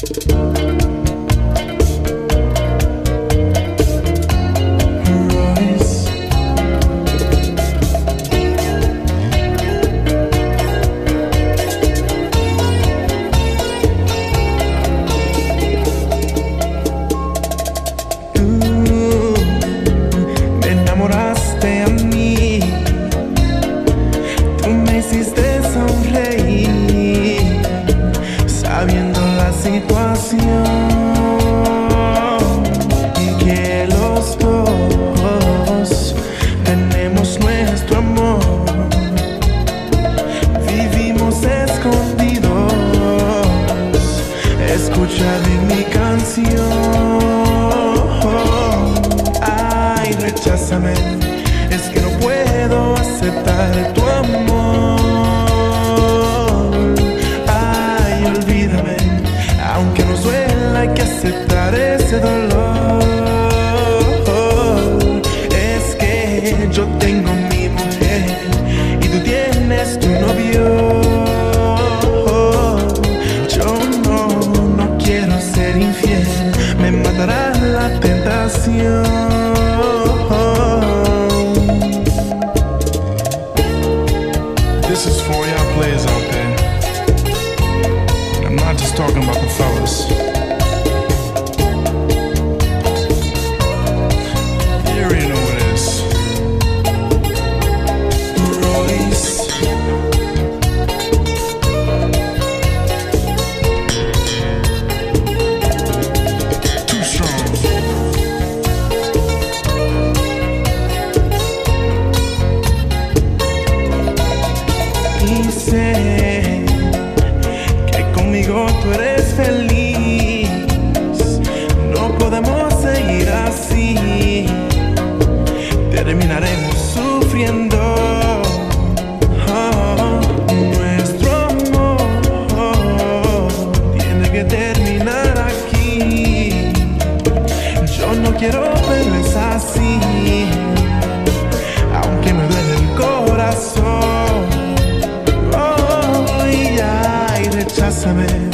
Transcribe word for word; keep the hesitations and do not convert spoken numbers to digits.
Sabiendo la situación y que los dos tenemos nuestro amor, vivimos escondidos. Escucha bien mi canción. Ay, recházame, es que no puedo aceptar tu amor. Aunque nos duela, hay que aceptar ese dolor. Es que yo tengo mi mujer y tú tienes tu novio. Yo no, no quiero ser infiel, me matará la tentación. This is for y'all players out there. I'm not just talking about the fellas. You already know what it is. Royce. Too strong. Y sé que conmigo tú eres feliz. No podemos seguir así, terminaremos sufriendo. Oh, nuestro amor tiene que terminar aquí. Yo no quiero verles así, aunque me duele el corazón. Oh, y ay, recházame,